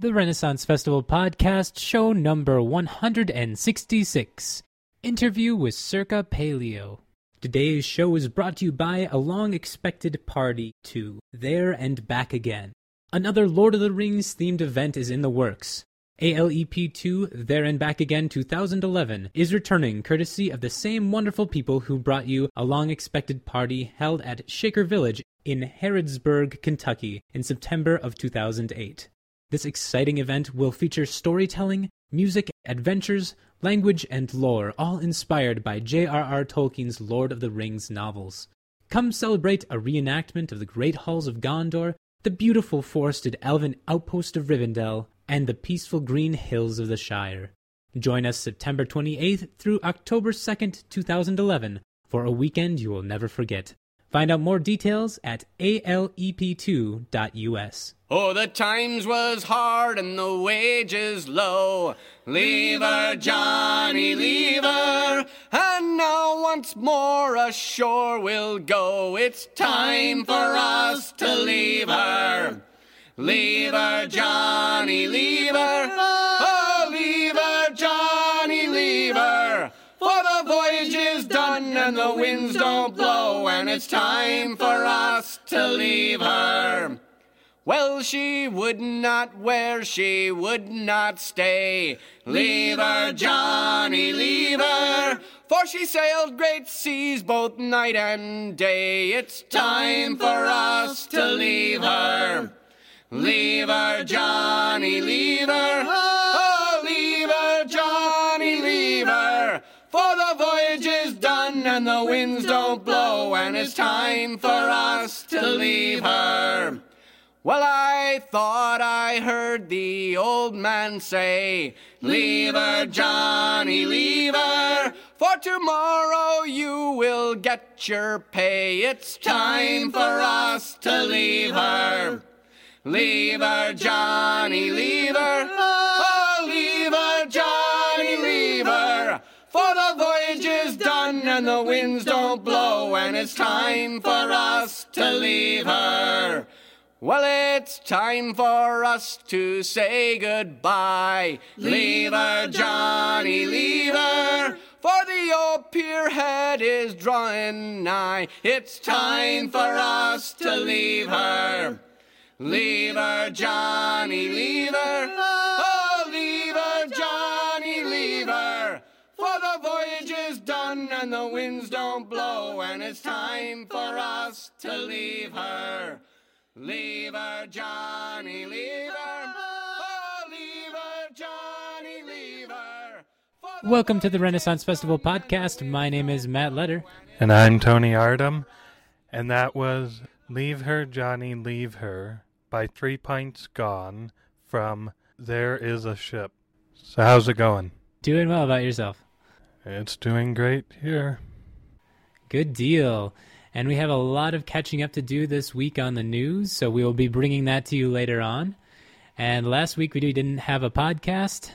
The Renaissance Festival Podcast, show number 166. Interview with Circa Paleo. Today's show is brought to you by a long-expected party to There and Back Again. Another Lord of the Rings themed event is in the works. ALEP2 There and Back Again 2011 is returning courtesy of the same wonderful people who brought you a long-expected party held at Shaker Village in Harrodsburg, Kentucky in September of 2008. This exciting event will feature storytelling, music, adventures, language, and lore, all inspired by J.R.R. Tolkien's Lord of the Rings novels. Come celebrate a reenactment of the great halls of Gondor, the beautiful forested elven outpost of Rivendell, and the peaceful green hills of the Shire. Join us September 28th through October 2nd, 2011, for a weekend you will never forget. Find out more details at alep2.us. Oh, the times was hard and the wages low. Leave her, Johnny, leave her. And now once more ashore we'll go. It's time for us to leave her. Leave her, Johnny, leave her. Oh, leave her, Johnny, leave her. For the voyage is done and the winds don't blow, and it's time for us to leave her. Well, she would not wear, she would not stay. Leave her, Johnny, leave her. For she sailed great seas both night and day. It's time for us to leave her. Leave her, Johnny, leave her. Oh, leave her, Johnny, leave her. For the voyage is done and the winds don't blow, and it's time for us to leave her. Well, I thought I heard the old man say, leave her, Johnny, leave her. For tomorrow you will get your pay. It's time for us to leave her. Leave her, Johnny, leave her. Oh, leave her, Johnny, leave her. For the voyage is done and the winds don't blow, and it's time for us to leave her. Well, it's time for us to say goodbye. Leave her, Johnny, leave her. For the old pierhead is drawing nigh. It's time for us to leave her. Leave her, Johnny, leave her. Oh, leave her, Johnny, leave her. For the voyage is done and the winds don't blow, and it's time for us to leave her. Leave her, Johnny, leave her. Oh, leave her, Johnny, leave her. Welcome to the Renaissance Festival Podcast. My name is Matt Letter. And I'm Tony Ardum. And that was Leave Her, Johnny, Leave Her by 3 Pints Gone from There Is a Ship. So how's it going? Doing well. About yourself? It's doing great here. Good deal. And we have a lot of catching up to do this week on the news, so we will be bringing that to you later on. And last week we didn't have a podcast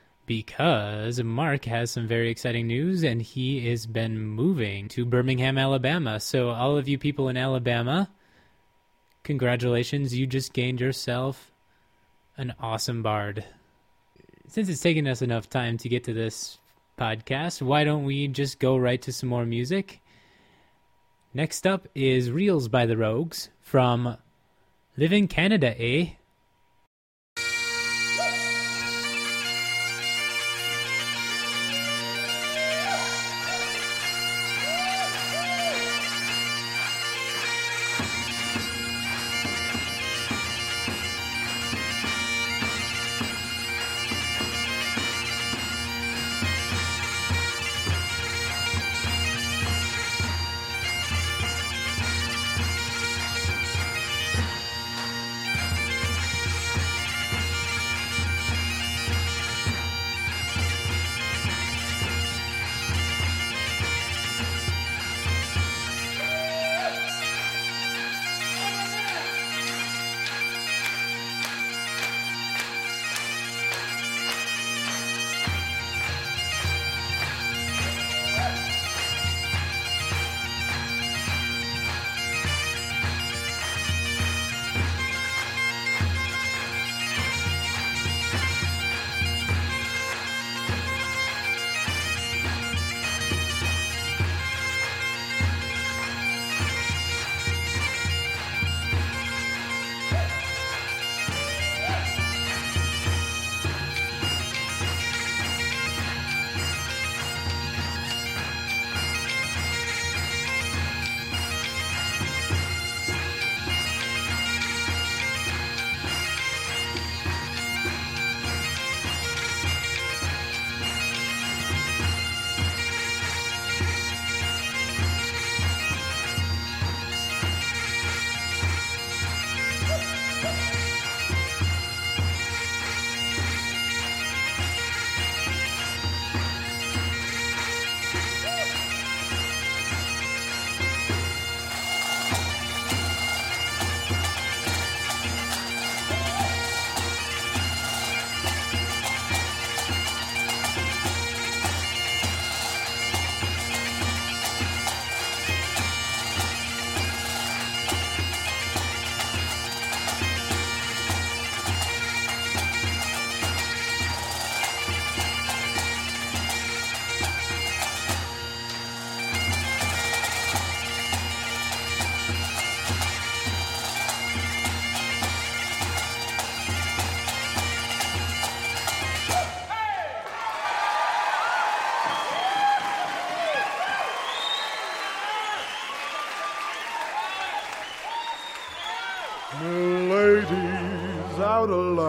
because Mark has some very exciting news, and he has been moving to Birmingham, Alabama. So all of you people in Alabama, congratulations, you just gained yourself an awesome bard. Since it's taken us enough time to get to this podcast, why don't we just go right to some more music? Next up is Reels by the Rogues from Live in Canada, eh?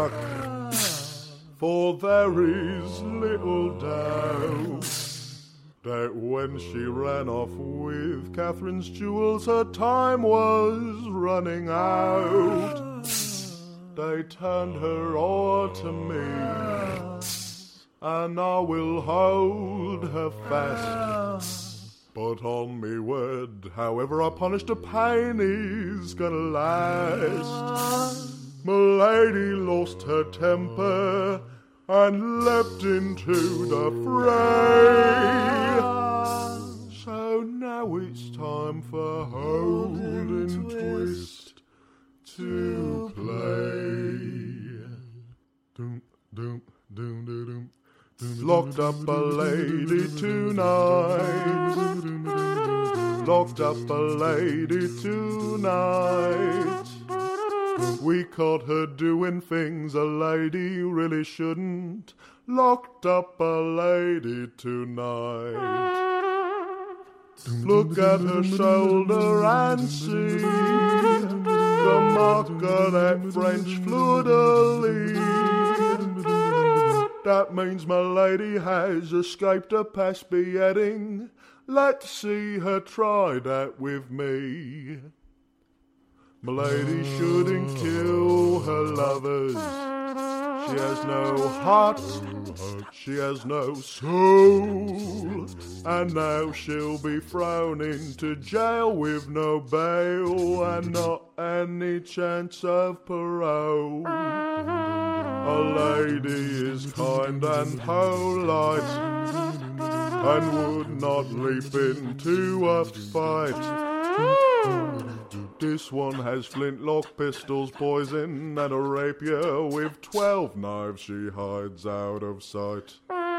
struck, for there is little doubt that when she ran off with Catherine's jewels, her time was running out. They turned her o'er to me, and I will hold her fast. But on me word, however I punished, the pain is gonna last. My lady lost her temper and leapt into the fray. So now it's time for hold and twist to play. Doom, doom, doom, doom, doom. Locked up a lady tonight. Locked up a lady tonight. We caught her doing things a lady really shouldn't. Locked up a lady tonight. Look at her shoulder and see the mark of that French fleur-de-lis. That means my lady has escaped a past beheading. Let's see her try that with me. My lady shouldn't kill her lovers. She has no heart, she has no soul. And now she'll be thrown into jail with no bail and not any chance of parole. A lady is kind and polite and would not leap into a fight. This one has flintlock pistols, poison, and a rapier with 12 knives she hides out of sight.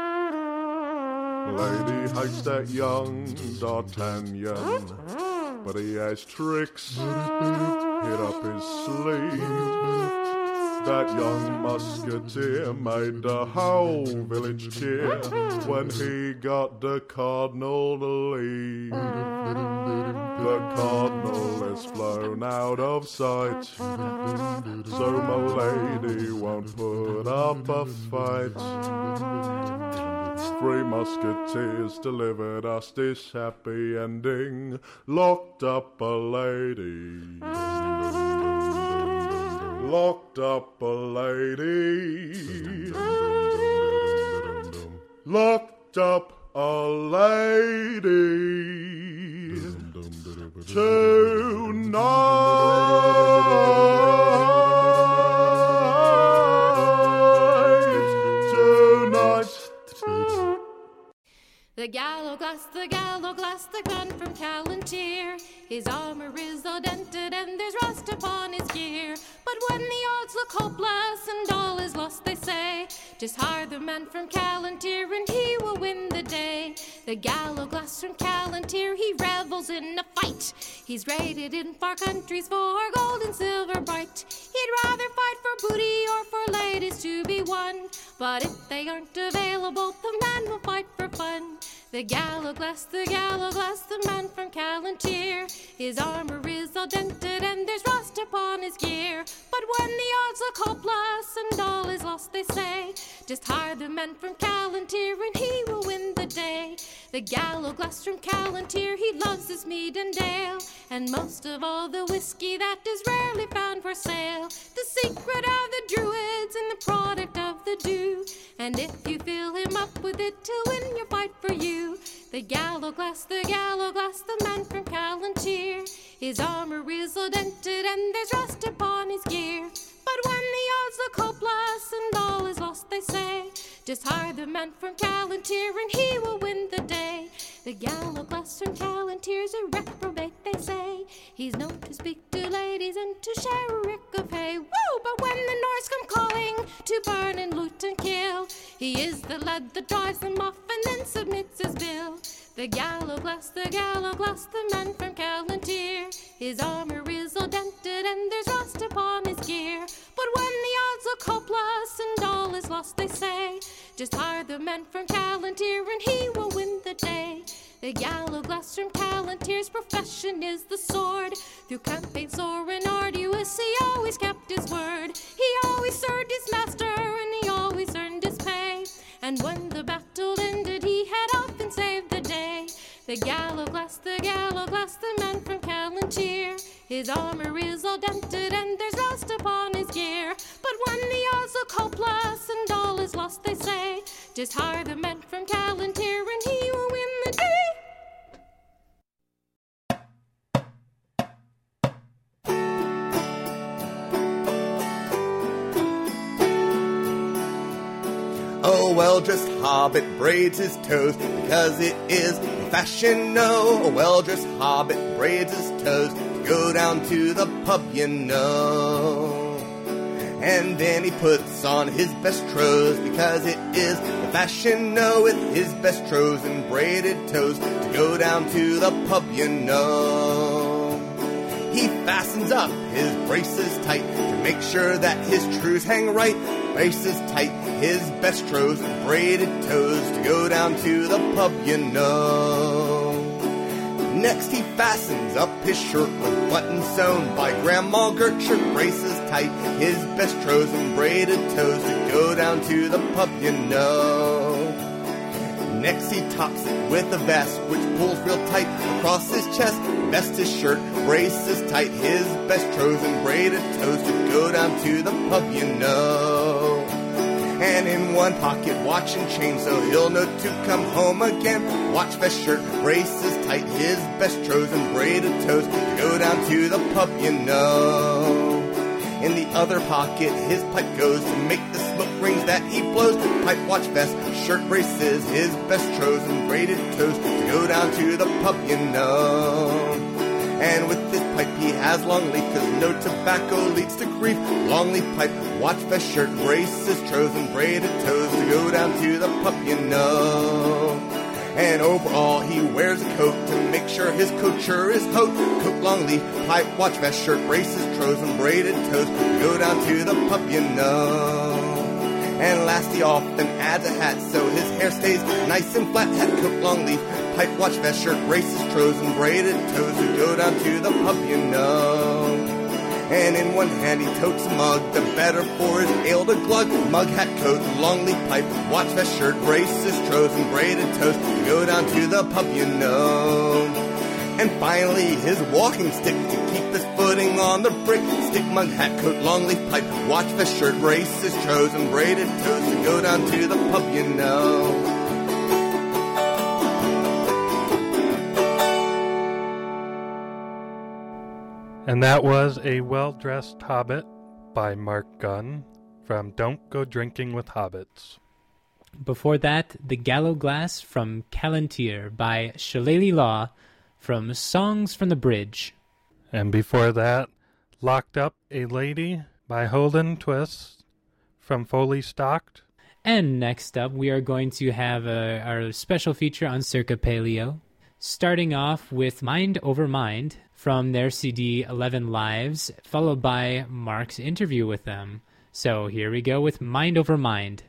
Lady hates that young D'Artagnan, but he has tricks hid up his sleeve. That young musketeer made the whole village cheer when he got the cardinal to leave. The cardinal has flown out of sight, so my lady won't put up a fight. 3 musketeers delivered us this happy ending. Locked up a lady. Locked up a lady. Locked up a lady. Tonight. The gallow glass, the gun from Callantyre. His armor is all dented and there's rust upon his gear. But when the odds look hopeless and all is lost, they say, just hire the man from Callantyre and he will win the day. The gallow glass from Callantyre, he revels in a fight. He's raided in far countries for gold and silver bright. He'd rather fight for booty or for ladies to be won. But if they aren't available, the man will fight for fun. The gallow glass, the man from Callantyre. His armor is all dented and there's rust upon his gear. But when the odds look hopeless and all is lost, they say, just hire the man from Callantyre and he will win the day. The gallow glass from Callantyre, he loves his mead and ale, and most of all the whiskey that is rarely found for sale. The secret of the Druids and the product of the dew, and if you fill him up with it, he'll win your fight for you. The gallow glass, the man from Callantyre. His armor is all dented and there's rust upon his gear. But when the odds look hopeless and all is lost, they say, just hire the man from Callantyre and he will win the day. The gallow glass from Callantyre's a reprobate, they say. He's known to speak to ladies and to share a rick of hay. Woo! But when the Norse come calling to burn and loot and kill, he is the lad that drives them off and then submits his bill. The gallow glass, the man from Callantyre. His armor is all dented and there's rust upon his gear. But when the odds look hopeless and all is lost, they say, just hire the man from Callantyre and he will win the day. The gallow glass from Callantyre's profession is the sword. Through campaigns sore and arduous, he always kept his word. He always served his master And when the battle ended, he had often saved the day. The Gallowglass, the man from Callantir. His armor is all dented and there's rust upon his gear. But when the odds look hopeless and all is lost, they say, just hire the man from Callantir and he will win the day. A well-dressed hobbit braids his toes because it is the fashion, no. A well-dressed hobbit braids his toes to go down to the pub, you know. And then he puts on his best trows because it is the fashion, no. With his best trows and braided toes to go down to the pub, you know. He fastens up his braces tight to make sure that his trews hang right. Braces tight, his best trows and braided toes to go down to the pub, you know. Next he fastens up his shirt with buttons sewn by Grandma Gertrude. Braces tight, his best trows and braided toes to go down to the pub, you know. Next he tops it with a vest which pulls real tight across his chest. Vest his shirt, braces tight, his best trows and braided toes to go down to the pub, you know. And in one pocket watch and chain so he'll know to come home again. Watch, vest, shirt, braces tight, his best trows and braided toes to go down to the pub, you know. In the other pocket his pipe goes to make the smoke rings that he blows. Pipe, watch, vest, shirt, braces, his best trows and braided toes to go down to the pub, you know. And with this pipe he has long leaf, 'cause no tobacco leads to grief. Long leaf pipe, watch, vest, shirt, braces, trows and braided toes to go down to the pub, you know. And overall he wears a coat to make sure his coat sure is hot. Coat, long leaf, pipe, watch, vest, shirt, braces, trows and braided toes to go down to the pub, you know. And last he often adds a hat so his hair stays nice and flat. Hat, coat, long leaf, pipe, watch, vest, shirt, braces, trows and braided toes to go down to the pub, you know. And in one hand he totes a mug, the better for his ale to glug. Mug, hat, coat, long leaf pipe, watch, vest, shirt, braces, trows and braided toes to go down to the pub, you know. And finally his walking stick to keep his footing on the brick. Stick, mug, hat, coat, long leaf pipe, watch, vest, shirt, braces, trows and braided toes to go down to the pub, you know. And that was A Well-Dressed Hobbit by Mark Gunn from Don't Go Drinking with Hobbits. Before that, The Gallowglass from Callantir by Shillelagh Law from Songs from the Bridge. And before that, Locked Up a Lady by Holden Twist from Foley Stocked. And next up, we are going to have our special feature on Circa Paleo, starting off with Mind Over Mind from their CD 11 Lives, followed by Mark's interview with them. So here we go with Mind Over Mind.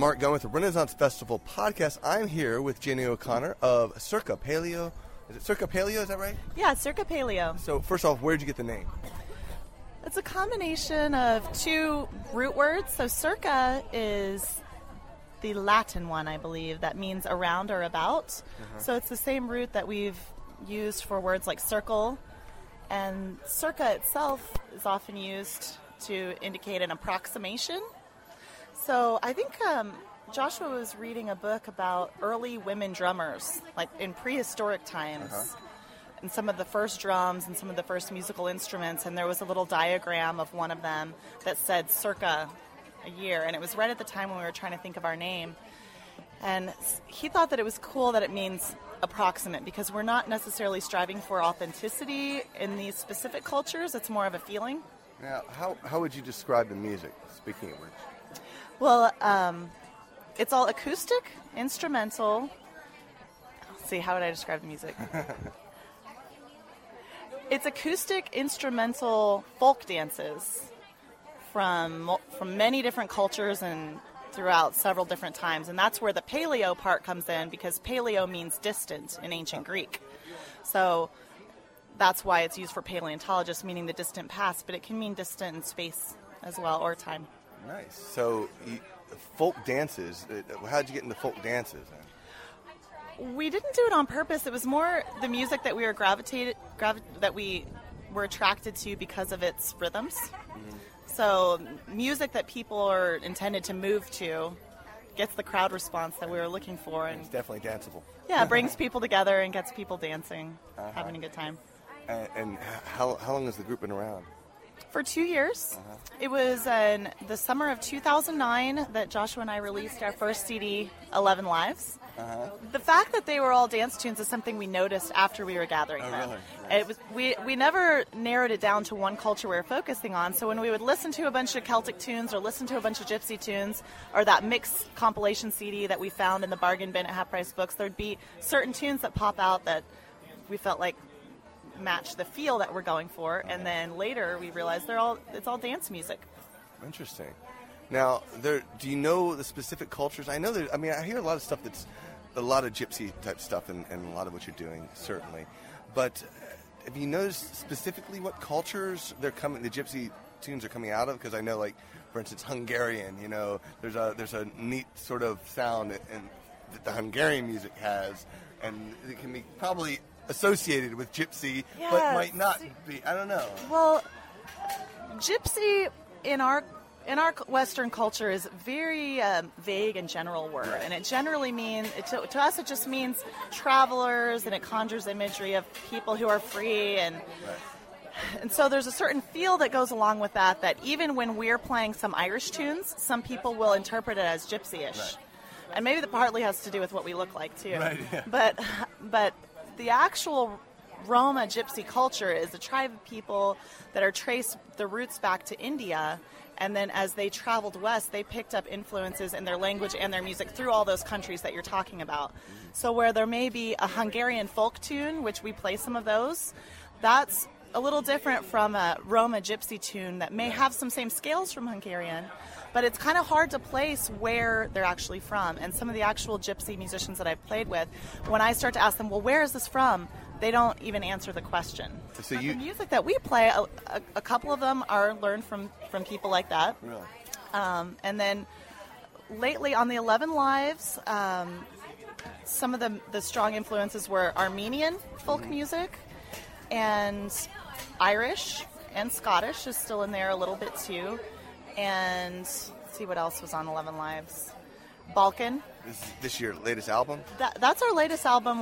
Mark Gunn with the Renaissance Festival podcast. I'm here with Jenny O'Connor of Circa Paleo. Is it Circa Paleo, is that right? Yeah, Circa Paleo. So first off, where did you get the name? It's a combination of two root words. So circa is the Latin one, I believe, that means around or about. So it's the same root that we've used for words like circle. And circa itself is often used to indicate an approximation. So I think Joshua was reading a book about early women drummers, like in prehistoric times, and some of the first drums and some of the first musical instruments, and there was a little diagram of one of them that said circa a year, and it was right at the time when we were trying to think of our name. And he thought that it was cool that it means approximate, because we're not necessarily striving for authenticity in these specific cultures. It's more of a feeling. Now, how would you describe the music, speaking of which? Well, it's all acoustic, instrumental. Let's see, how would I describe the music? It's acoustic, instrumental folk dances from many different cultures and throughout several different times. And that's where the paleo part comes in, because paleo means distant in ancient Greek. So that's why it's used for paleontologists, meaning the distant past, but it can mean distant in space as well, or time. Nice. So folk dances, how'd you get into folk dances then? We didn't do it on purpose. It was more the music that we were that we were attracted to because of its rhythms. So music that people are intended to move to gets the crowd response that we were looking for. And it's definitely danceable. Yeah, it brings people together and gets people dancing, having a good time. And how long has the group been around? For 2 years. It was in the summer of 2009 that Joshua and I released our first CD, 11 Lives. The fact that they were all dance tunes is something we noticed after we were gathering them. Really? It was we never narrowed it down to one culture we were focusing on. So when we would listen to a bunch of Celtic tunes or listen to a bunch of Gypsy tunes or that mixed compilation CD that we found in the bargain bin at Half Price Books, there'd be certain tunes that pop out that we felt like match the feel that we're going for, and then later we realized it's all dance music. Interesting. Now, do you know the specific cultures? I know I hear a lot of stuff that's a lot of gypsy type stuff and a lot of what you're doing, certainly. But have you noticed specifically what cultures the gypsy tunes are coming out of? Because I know, like, for instance, Hungarian, there's a neat sort of sound that the Hungarian music has, and it can be probably associated with gypsy, but might not be. I don't know. Well, gypsy in our Western culture is very vague and general word, and it generally means to us it just means travelers, and it conjures imagery of people who are free, and so there's a certain feel that goes along with that even when we're playing some Irish tunes, some people will interpret it as gypsy-ish. Right. And maybe that partly has to do with what we look like too. Right, yeah. But the actual Roma gypsy culture is a tribe of people that are traced the roots back to India, and then as they traveled west, they picked up influences in their language and their music through all those countries that you're talking about. So where there may be a Hungarian folk tune, which we play some of those, that's a little different from a Roma gypsy tune that may have some same scales from Hungarian, but it's kind of hard to place where they're actually from. And some of the actual gypsy musicians that I've played with, when I start to ask them, well, where is this from? They don't even answer the question. So the music that we play, a couple of them are learned from people like that. Really? And then lately on the 11 Lives, some of the strong influences were Armenian folk music, and Irish and Scottish is still in there a little bit too. And let's see what else was on 11 Lives. Balkan. This your latest album? That's our latest album,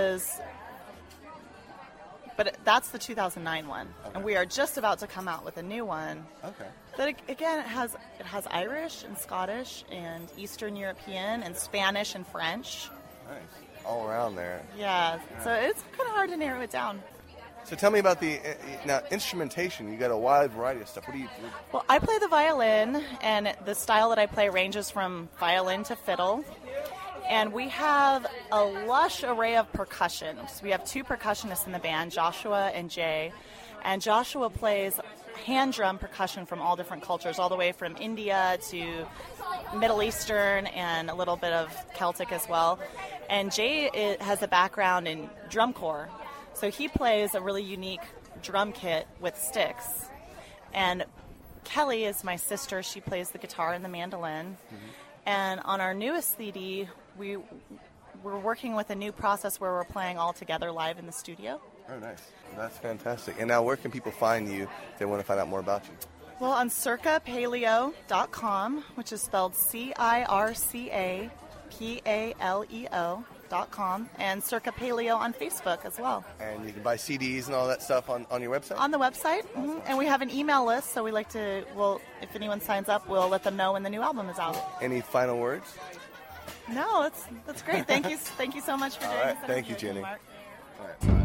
but that's the 2009 one. Okay. And we are just about to come out with a new one. Okay. But again, it has Irish and Scottish and Eastern European and Spanish and French. Nice. All around there. Yeah. So it's kind of hard to narrow it down. So tell me about the instrumentation. You got a wide variety of stuff. What do you do? Well, I play the violin, and the style that I play ranges from violin to fiddle. And we have a lush array of percussion. So we have two percussionists in the band, Joshua and Jay. And Joshua plays hand drum percussion from all different cultures, all the way from India to Middle Eastern and a little bit of Celtic as well. And Jay has a background in drum corps, so he plays a really unique drum kit with sticks. And Kelly is my sister. She plays the guitar and the mandolin. And on our newest CD, we're working with a new process where we're playing all together live in the studio. Oh, nice. That's fantastic. And now where can people find you if they want to find out more about you? Well, on circapaleo.com, which is spelled CIRCAPALEO.com, and Circa Paleo on Facebook as well. And you can buy CDs and all that stuff on your website? On the website, and we have an email list, so we like to, if anyone signs up, we'll let them know when the new album is out. Any final words? No, that's great. Thank you so much for doing this. Thank you, Jenny. Mark. All right, bye.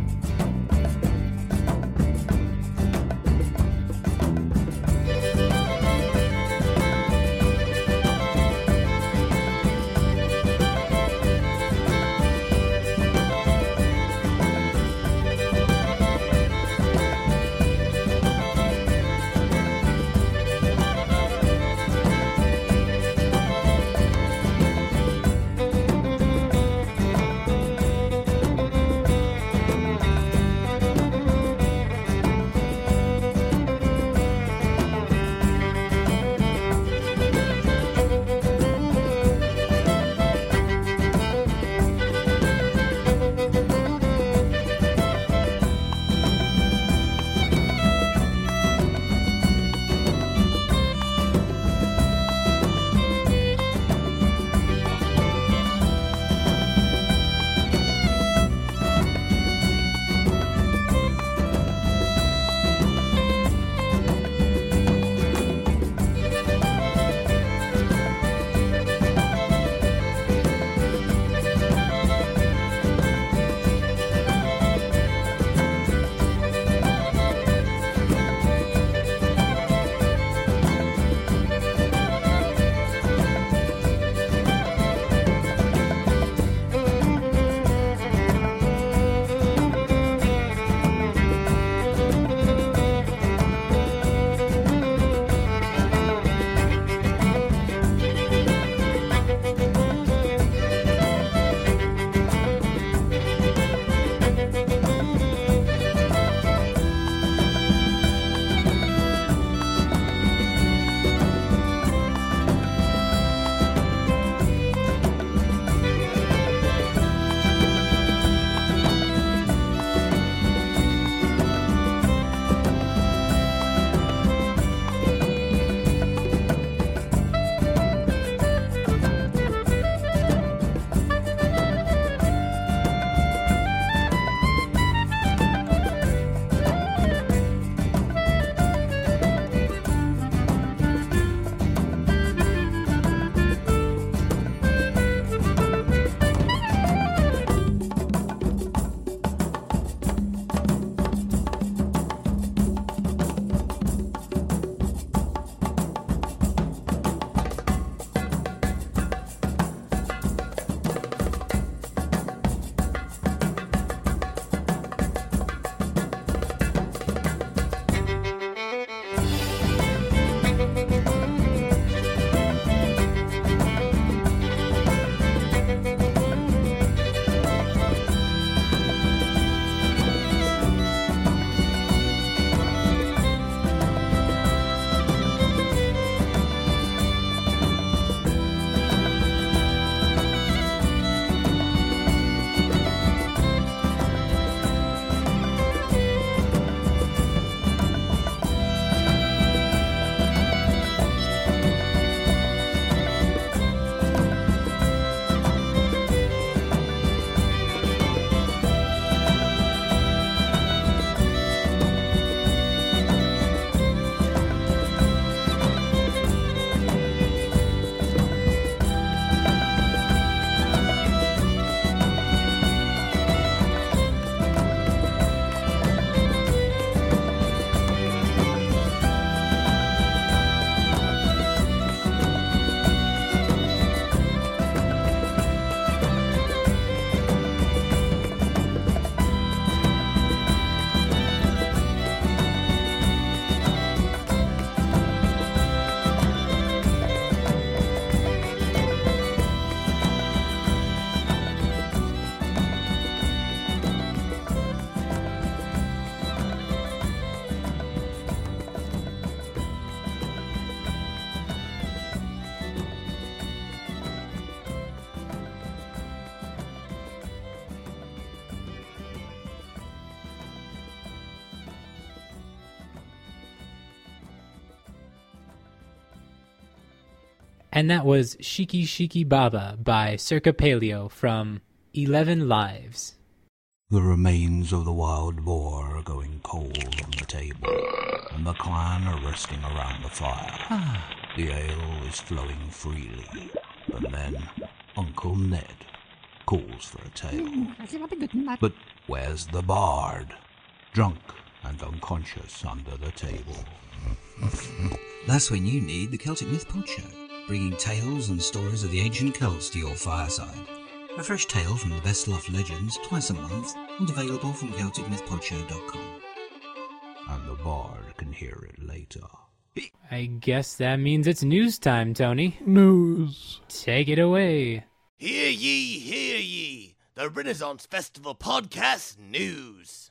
And that was Shiki Shiki Baba by Circa Paleo from 11 Lives. The remains of the wild boar are going cold on the table, and the clan are resting around the fire. The ale is flowing freely, and then Uncle Ned calls for a tale. But where's the bard? Drunk and unconscious under the table. That's when you need the Celtic Myth Pod Show, bringing tales and stories of the ancient Celts to your fireside. A fresh tale from the best-loved legends twice a month, and available from CelticMythPodShow.com. And the bard can hear it later. I guess that means it's news time, Tony. News. Take it away. Hear ye, the Renaissance Festival Podcast News.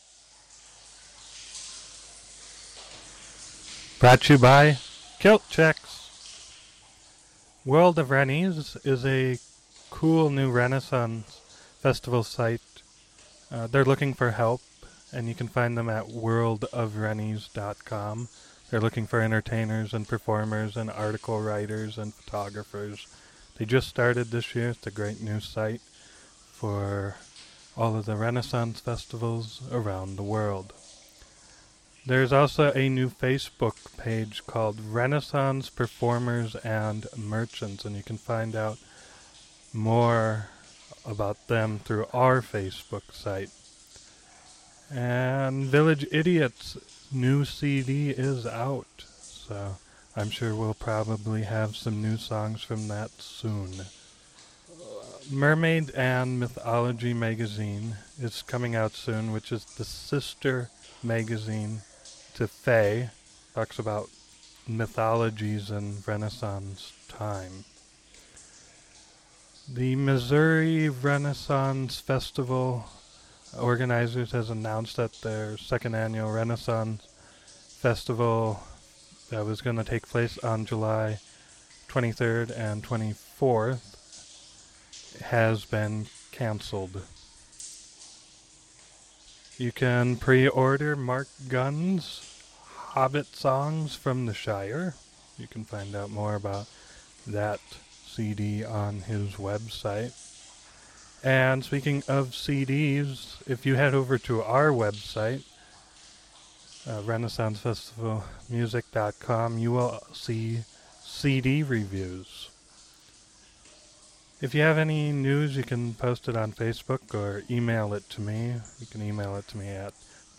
Brought to you by Kilt Checks. World of Rennies is a cool new Renaissance Festival site. They're looking for help, and you can find them at worldofrennies.com. They're looking for entertainers and performers and article writers and photographers. They just started this year. It's a great new site for all of the Renaissance festivals around the world. There's also a new Facebook page called Renaissance Performers and Merchants, and you can find out more about them through our Facebook site. And Village Idiots' new CD is out, so I'm sure we'll probably have some new songs from that soon. Mermaid and Mythology magazine is coming out soon, which is the sister magazine to Fae. Talks about mythologies in Renaissance time. The Missouri Renaissance Festival organizers has announced that their second annual Renaissance Festival that was going to take place on July 23rd and 24th has been canceled. You can pre-order Mark Gunn's Hobbit songs from the Shire. You can find out more about that CD on his website. And speaking of CDs, if you head over to our website, RenaissanceFestivalMusic.com, you will see CD reviews. If you have any news, you can post it on Facebook or email it to me. You can email it to me at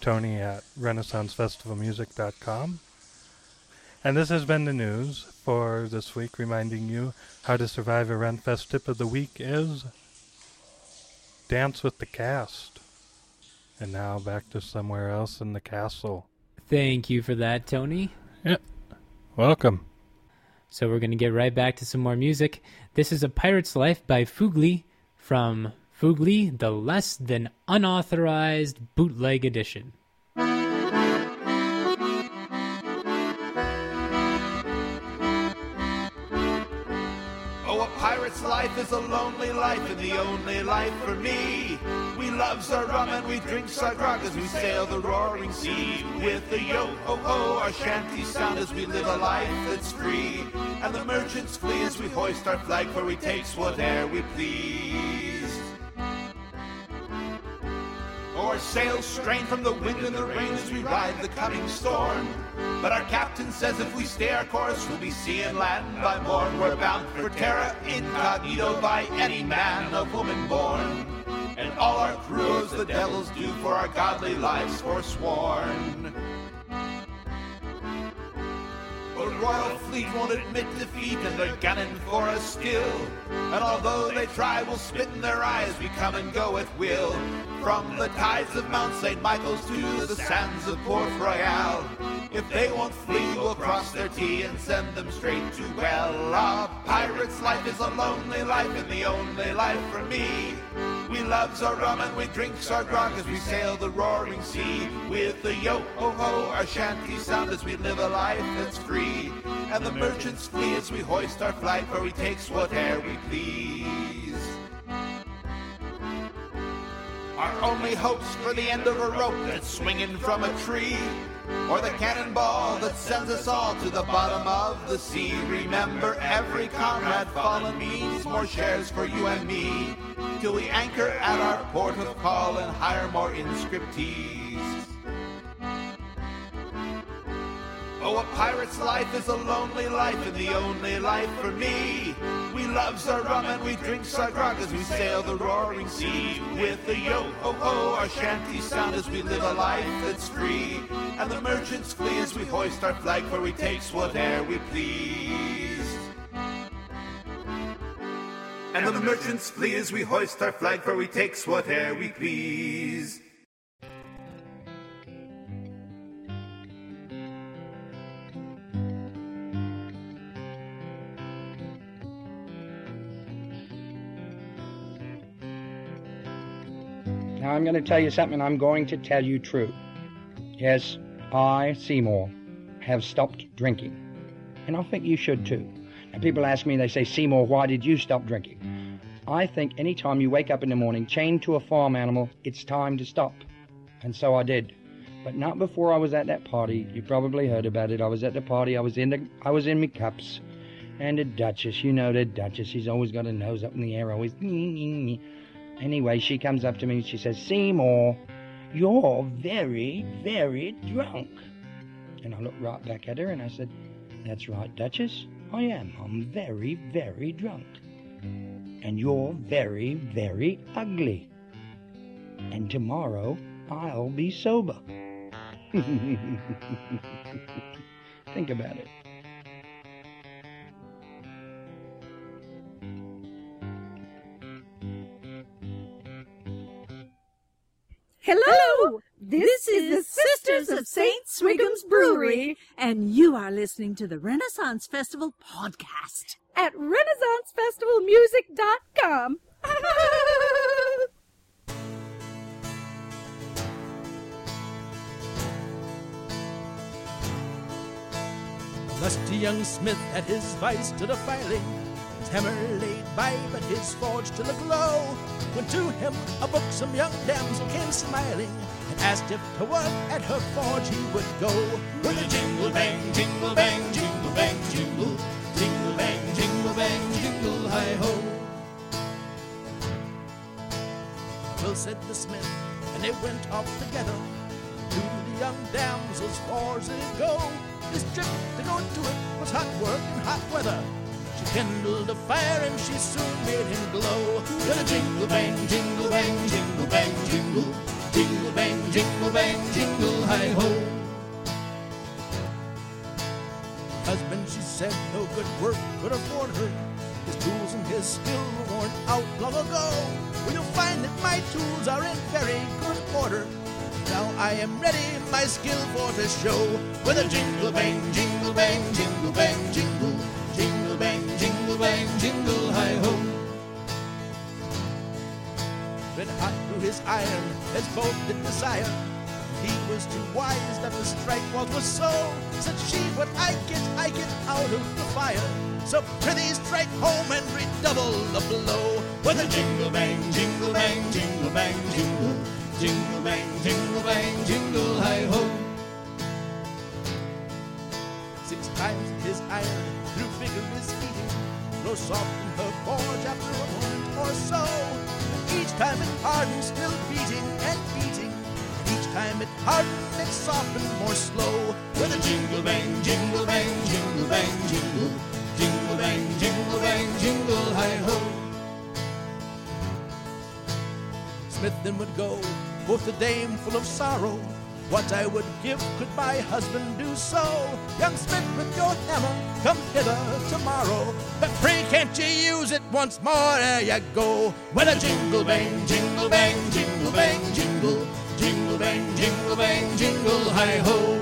Tony@RenaissanceFestivalMusic.com. And this has been the news for this week, reminding you how to survive a Renfest tip of the week is dance with the cast. And now back to somewhere else in the castle. Thank you for that, Tony. Yep. Welcome. So we're going to get right back to some more music. This is A Pirate's Life by Fugly from Fugly, the Less Than Unauthorized Bootleg Edition. Oh, a pirate's life is a lonely life, and the only life for me. We loves our rum and we drinks our grog as we sail the roaring sea. With the yo-ho-ho, our shanties sound as we live a life that's free. And the merchants flee as we hoist our flag, for we takes whate'er we please. Our sails strain from the wind and the rain as we ride the coming storm. But our captain says if we stay our course, we'll be seeing land by morn. We're bound for terra incognito by any man of woman born. And all our crews the devils do for our godly lives forsworn. But Royal Fleet won't admit defeat, and they're gunning for us still. And although they try, we'll spit in their eyes, we come and go at will. From the tides of Mount St. Michael's to the sands of Port Royal. If they won't flee, we'll cross their T and send them straight to hell. A pirate's life is a lonely life, and the only life for me. We loves our rum and we drinks our grog as we sail the roaring sea. With the yo-ho-ho, our shanties sound as we live a life that's free. And the merchants flee as we hoist our flag, for we takes whate'er we please. Our only hope's for the end of a rope that's swinging from a tree. or the cannonball that sends us all to the bottom of the sea. Remember, every comrade fallen means more shares for you and me, till we anchor at our port of call and hire more inscriptees. Oh, a pirate's life is a lonely life, and the only life for me. We loves our rum and we drinks our grog as we sail the roaring sea. With the yo-ho-ho, our shanties sound as we live a life that's free. And the merchants flee as we hoist our flag, for we takes whate'er we please. And the merchants flee as we hoist our flag, for we takes whate'er we please. Now I'm going to tell you something. I'm going to tell you true. Yes, I, Seymour, have stopped drinking. And I think you should too. And people ask me, they say, Seymour, why did you stop drinking? I think any time you wake up in the morning, chained to a farm animal, it's time to stop. And so I did. But not before I was at that party. You probably heard about it. I was at the party. I was in my cups. And the Duchess, you know the Duchess, she's always got her nose up in the air, always. Anyway, she comes up to me and she says, Seymour, you're very, very drunk. And I looked right back at her and I said, that's right, Duchess, I am. I'm very, very drunk. And you're very, very ugly. And tomorrow I'll be sober. Think about it. Hello! This is the Sisters of St. Swigham's Brewery, and you are listening to the Renaissance Festival podcast at RenaissanceFestivalMusic.com. Lusty young Smith at his vice to the filing, his hammer laid by, but his forge still aglow. When to him a buxom young damsel came smiling, and asked if to work at her forge he would go. With a jingle bang, jingle bang, jingle bang, jingle, jingle bang, jingle bang, jingle, hi-ho. Well, said the smith, and they went off together. To the young damsel's forge they'd go. This trip to go to it was hot work and hot weather. She kindled a fire and she soon made him glow. With a jingle bang, jingle bang, jingle bang, jingle, jingle bang, jingle bang, jingle, hi-ho. Husband, she said, no good work could afford her. His tools and his skill were worn out long ago. Well, you'll find that my tools are in very good order. Now I am ready my skill for to show. With a jingle bang, jingle bang, jingle bang, jingle, jingle bang, jingle bang, jingle, hi-ho. Red hot through his iron, as both did desire. He was too wise that the strike was so. Said she, what I get out of the fire. So prithee strike home and redouble the blow. With a jingle bang, jingle bang, jingle bang, jingle, jingle bang, jingle, hi-ho. 6 times his iron through vigorous heating grows soft in her forge after a moment or so. And each time it hardened, still beating and beating. And each time it hardened, it softened more slow. With a jingle bang, jingle bang, jingle bang, jingle, jingle bang, jingle, hi-ho. Smith then would go, quoth the dame full of sorrow. What I would give could my husband do so. Young Smith, with your hammer, come hither tomorrow. But pray can't you use it once more? There you go. With a jingle bang, jingle bang, jingle bang, jingle, jingle bang, jingle, hi-ho.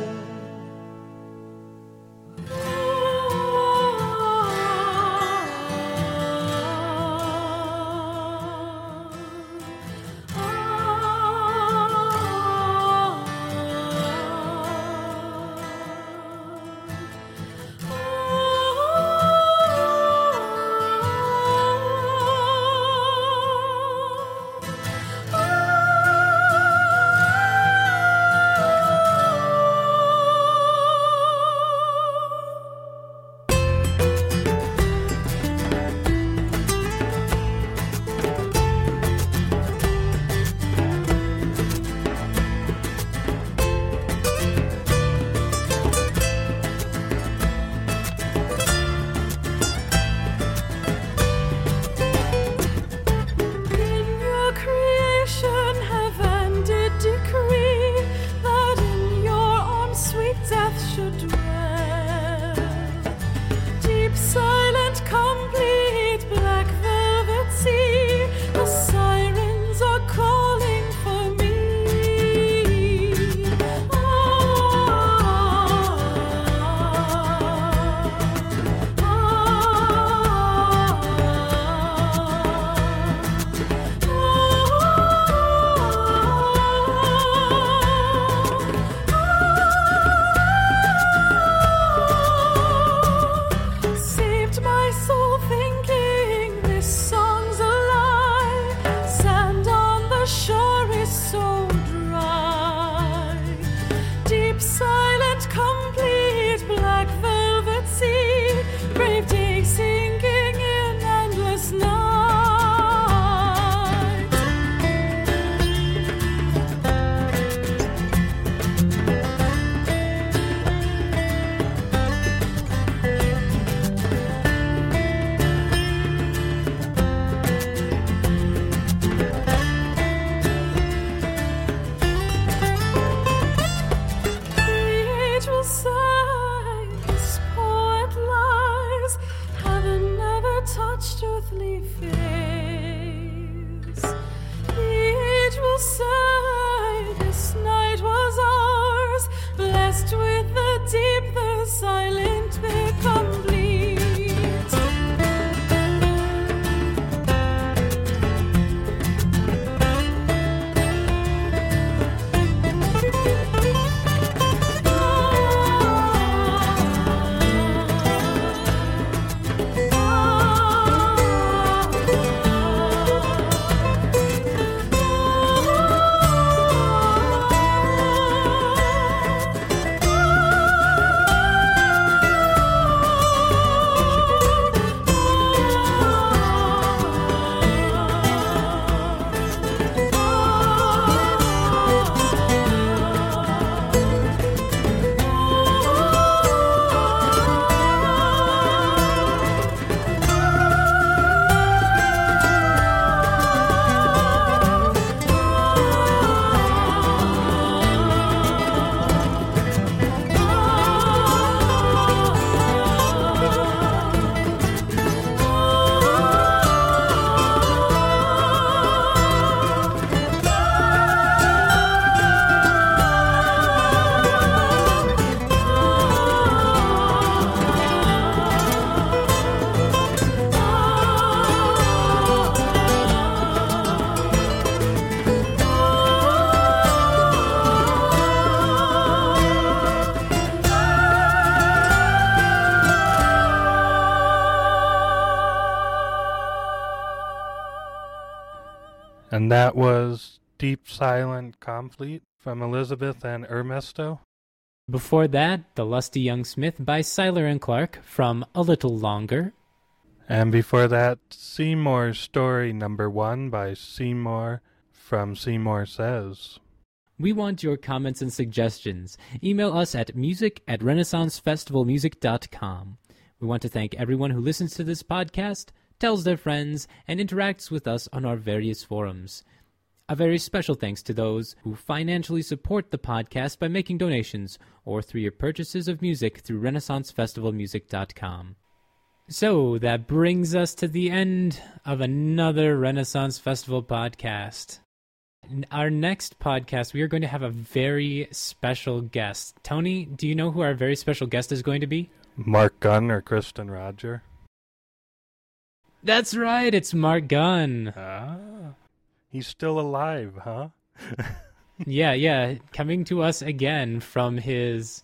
And that was Deep Silent Conflict from Elizabeth and Ernesto. Before that, The Lusty Young Smith by Seiler and Clark from A Little Longer. And before that, Seymour's Story Number 1 by Seymour from Seymour Says. We want your comments and suggestions. Email us at music@renaissancefestivalmusic.com. We want to thank everyone who listens to this podcast, tells their friends, and interacts with us on our various forums. A very special thanks to those who financially support the podcast by making donations or through your purchases of music through renaissancefestivalmusic.com. So that brings us to the end of another Renaissance Festival podcast. In our next podcast, we are going to have a very special guest. Tony, do you know who our very special guest is going to be? Mark Gunn or Kristen Roger? That's right, it's Mark Gunn. He's still alive, huh? Yeah, coming to us again from his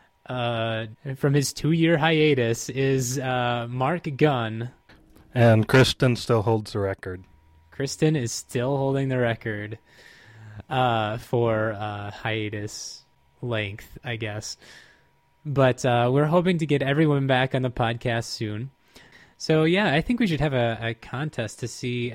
2-year hiatus is Mark Gunn. And Kristen still holds the record. Kristen is still holding the record for hiatus length, I guess. But we're hoping to get everyone back on the podcast soon. So yeah, I think we should have a contest to see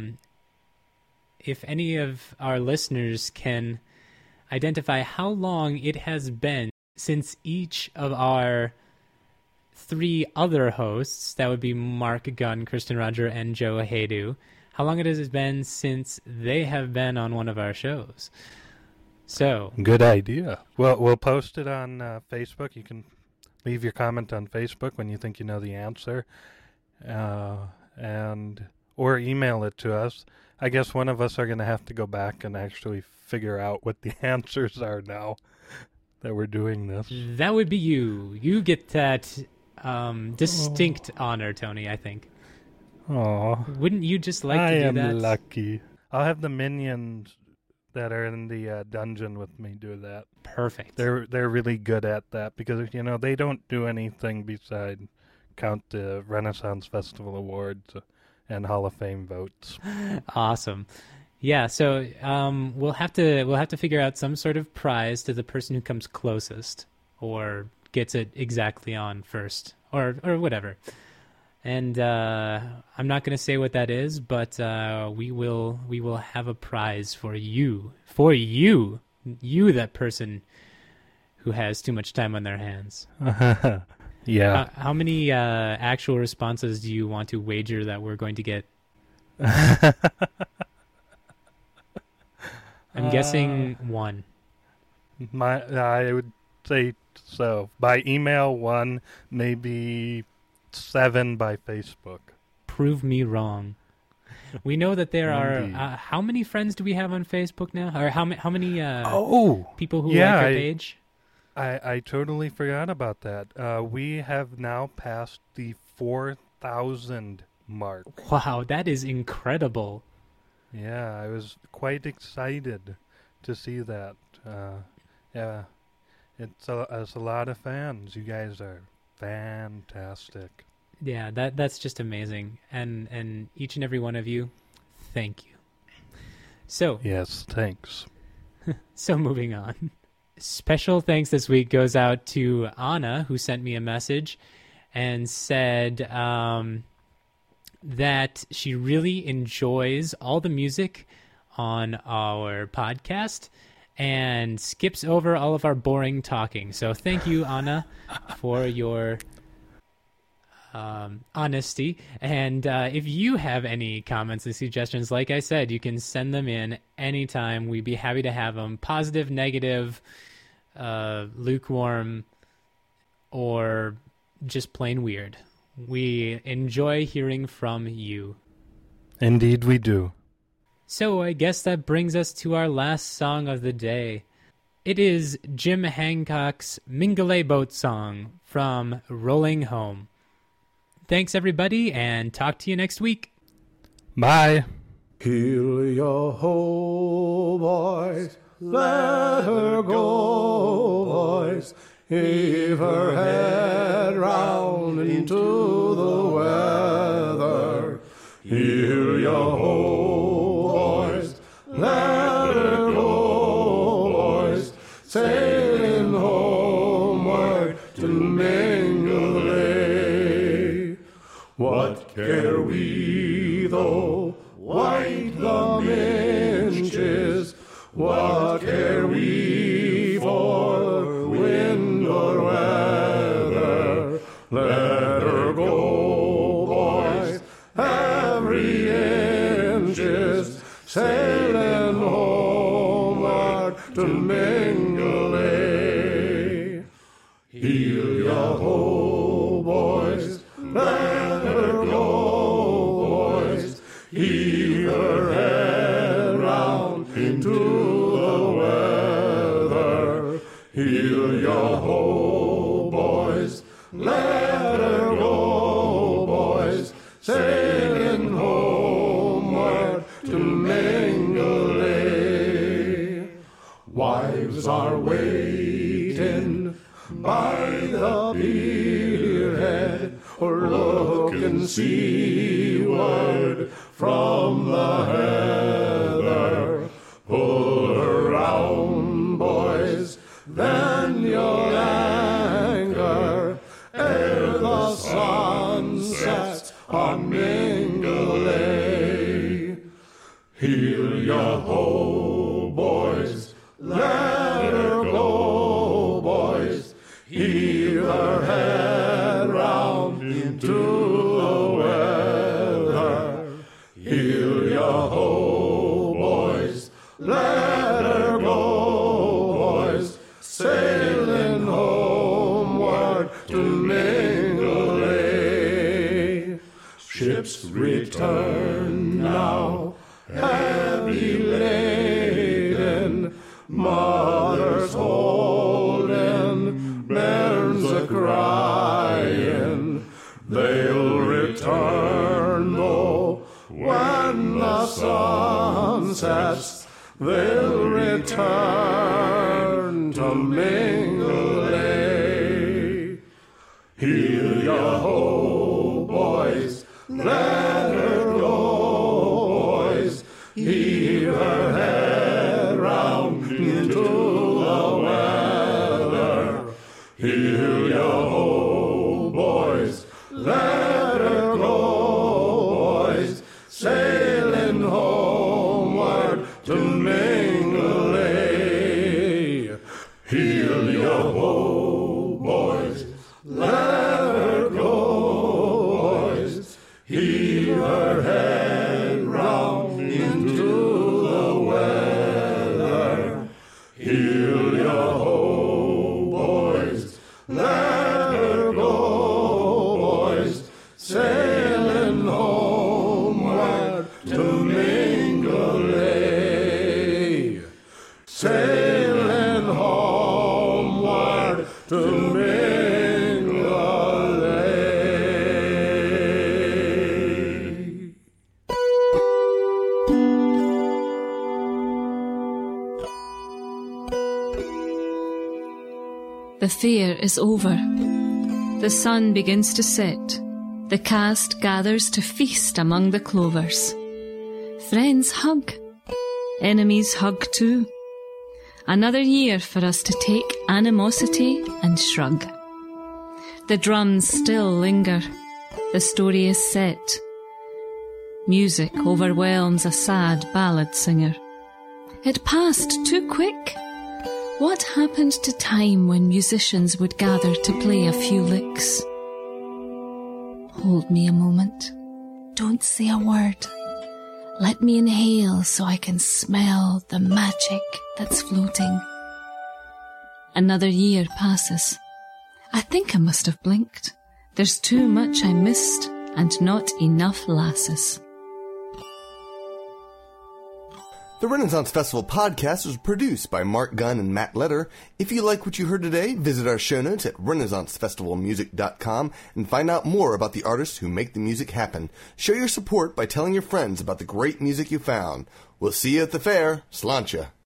if any of our listeners can identify how long it has been since each of our 3 other hosts, that would be Mark Gunn, Kristen Roger, and Joe Haydu, how long it has been since they have been on one of our shows. So good idea. Well, we'll post it on Facebook. You can leave your comment on Facebook when you think you know the answer, or email it to us. I guess one of us are going to have to go back and actually figure out what the answers are now that we're doing this. That would be you. You get that distinct honor, Tony, I think. Aw. Wouldn't you just like to do that? I am lucky. I'll have the minions that are in the dungeon with me do that. Perfect. They're really good at that because, they don't do anything beside count the Renaissance Festival Awards and Hall of Fame votes. Awesome. Yeah, so we'll have to figure out some sort of prize to the person who comes closest or gets it exactly on first or whatever. And I'm not going to say what that is, but we will have a prize for you, that person who has too much time on their hands. Yeah. How many actual responses do you want to wager that we're going to get? I'm guessing 1. I would say so. By email 1, maybe 7 by Facebook. Prove me wrong. We know that there are... how many friends do we have on Facebook now? Or how many people who like our page? I totally forgot about that. We have now passed the 4,000 mark. Wow, that is incredible. Yeah, I was quite excited to see that. Yeah, it's a lot of fans. You guys are fantastic. Yeah, that's just amazing. And each and every one of you, thank you. So yes, thanks. So moving on. Special thanks this week goes out to Anna, who sent me a message and said that she really enjoys all the music on our podcast and skips over all of our boring talking. So thank you, Anna, for your honesty. And if you have any comments and suggestions, like I said, you can send them in anytime. We'd be happy to have them. Positive, negative, lukewarm, or just plain weird. We enjoy hearing from you. Indeed we do. So I guess that brings us to our last song of the day. It is Jim Hancock's Mingulay Boat Song from Rolling Home. Thanks, everybody, and talk to you next week. Bye. Heel-yo-ho, boys, let her go, boys. Heave her head round into the weather. Heel-yo-ho, boys, sailing homeward to Mingulay. What care we though white the minch is? What care we for wind or weather? Let her go, boys, every inch is sailing homeward to Mingulay. Heel-ya-ho, boys, let her go, boys, heave her head round into the weather. Heel-ya-ho, boys, let her go, boys, sailing homeward to Mingulay. Wives are waiting by the pierhead, or looking seaward from the heather. Pull her round, boys, then you'll anchor ere the sun sets on Mingulay. Heel-ya-ho, boys, let her go, boys, heave her head round into the weather. Heel-ya-ho, boys, let her go, boys, sailing homeward to Mingulay. Ships return now, heavy laden, mothers holding bairns a-crying. They'll return though when the sun sets. They'll return to Mingulay. Heel-ya-ho, boys, let her go, boys, heave her head round into the weather. Heel-ya-ho, boys, let her go, boys, sailing homeward to Mingulay. Heel-ya-ho, boys, let her go, boys, heave her head round into the weather. Heel-ya-ho, boys, let her go, boys, sailing homeward to Mingulay. Sailing homeward to Mingulay. The fair is over. The sun begins to set. The cast gathers to feast among the clovers. Friends hug. Enemies hug too. Another year for us to take animosity and shrug. The drums still linger. The story is set. Music overwhelms a sad ballad singer. It passed too quick. What happened to time when musicians would gather to play a few licks? Hold me a moment. Don't say a word. Let me inhale so I can smell the magic that's floating. Another year passes. I think I must have blinked. There's too much I missed and not enough lasses. The Renaissance Festival podcast was produced by Mark Gunn and Matt Letter. If you like what you heard today, visit our show notes at renaissancefestivalmusic.com and find out more about the artists who make the music happen. Show your support by telling your friends about the great music you found. We'll see you at the fair. Sláinte.